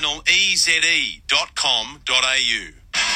vinyleze.com.au.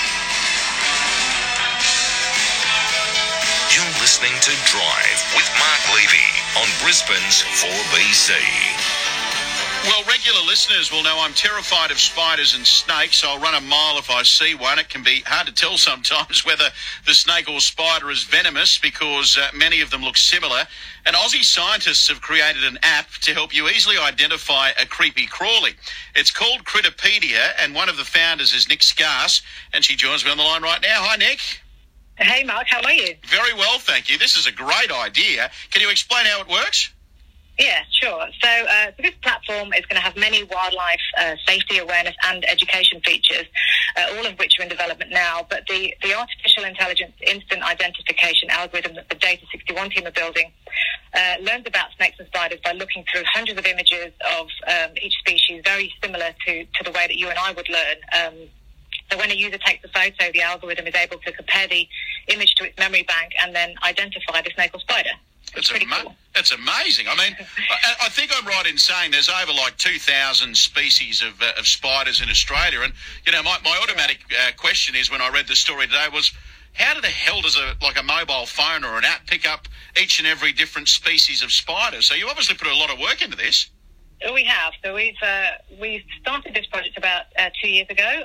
You're listening to Drive with Mark Levy on Brisbane's 4BC. Well, regular listeners will know I'm terrified of spiders and snakes. I'll run a mile if I see one. It can be hard to tell sometimes whether the snake or spider is venomous because many of them look similar. And Aussie scientists have created an app to help you easily identify a creepy crawly. It's called Critterpedia, and one of the founders is Nick Scarse, and she joins me on the line right now. Hi, Nick. Hey, Mark, how are you? Very well, thank you. This is a great idea. Can you explain how it works? Yeah, sure. So this platform is going to have many wildlife safety awareness and education features, all of which are in development now. But the artificial intelligence instant identification algorithm that the Data 61 team are building learns about snakes and spiders by looking through hundreds of images of each species, very similar to the way that you and I would learn. So when a user takes a photo, the algorithm is able to compare the image to its memory bank and then identify the snake or spider. It's pretty cool. It's amazing. I mean, I think I'm right in saying there's over like 2,000 species of spiders in Australia. And, you know, my automatic question is when I read the story today was, how the hell does a mobile phone or an app pick up each and every different species of spider? So you obviously put a lot of work into this. We have. So we've started this project about 2 years ago,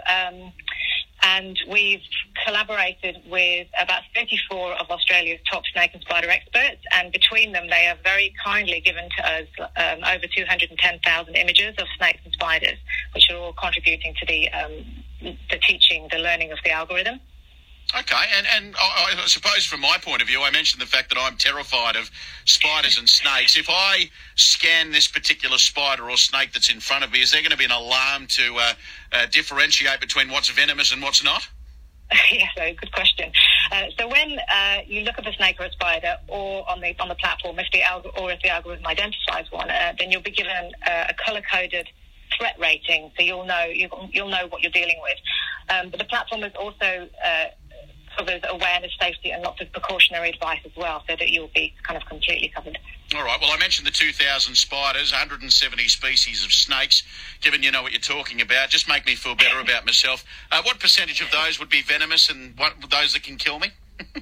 and we've collaborated with about 34 of Australia's top snake and spider experts, and between them they have very kindly given to us over 210,000 images of snakes and spiders, which are all contributing to the teaching, the learning of the algorithm. Okay, and I suppose from my point of view, I mentioned the fact that I'm terrified of spiders and snakes. If I scan this particular spider or snake that's in front of me, is there going to be an alarm to differentiate between what's venomous and what's not? Yeah, so good question. So when you look at a snake or a spider, or on the platform, if the algorithm identifies one, then you'll be given a color-coded threat rating, so you'll know what you're dealing with. But the platform is also covers awareness, safety, and lots of precautionary advice as well, so that you'll be kind of completely covered. All right. Well, I mentioned the 2,000 spiders, 170 species of snakes. Given you know what you're talking about, just make me feel better about myself. What percentage of those would be venomous, and what those that can kill me?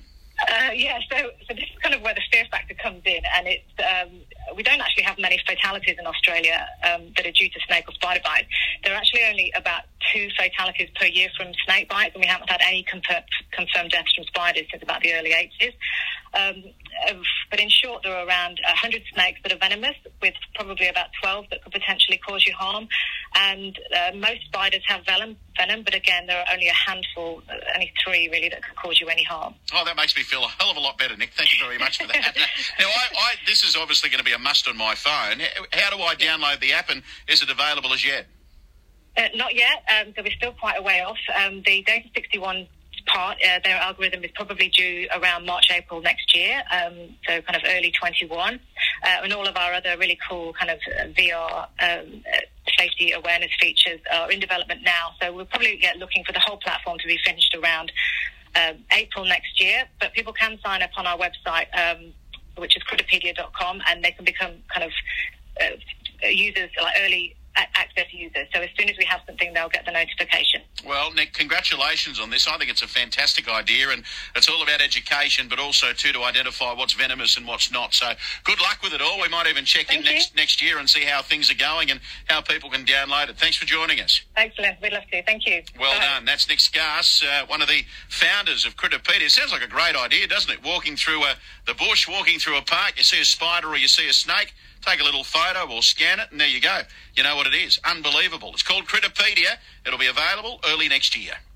So this is kind of where the fear factor comes in, and it's we don't actually have many fatalities in Australia that are due to snake or spider bites. There are actually only about 2 fatalities per year from snake bites, and we haven't had any confirmed deaths from spiders since about the early 80s. But in short, there are around 100 snakes that are venomous, with probably about 12 that could potentially cause you harm. And most spiders have venom, but again, there are only a handful, only 3 really, that could cause you any harm. Oh, that makes me feel a hell of a lot better, Nick. Thank you very much for that. Now, this is obviously going to be a must on my phone. How do I download the app, and is it available as yet? Not yet, so we're still quite a way off. The Data 61 part, their algorithm is probably due around March, April next year, so kind of early 21. And all of our other really cool kind of VR safety awareness features are in development now. So we're probably looking for the whole platform to be finished around April next year. But people can sign up on our website, which is critterpedia.com, and they can become kind of users, like early access users. So as soon as we have something, they'll get the notification. Well, Nick, congratulations on this. I think it's a fantastic idea, and it's all about education, but also too to identify what's venomous and what's not. So good luck with it all. We might even check in next year and see how things are going and how people can download it. Thanks for joining us. Excellent. We'd love to. Thank you. Well done. That's Nick Scarse, one of the founders of Critterpedia. It sounds like a great idea, doesn't it? Walking through the bush, walking through a park, you see a spider or you see a snake, take a little photo or scan it, and there you go. You know what it is. Unbelievable. It's called Critterpedia. It'll be available early next year.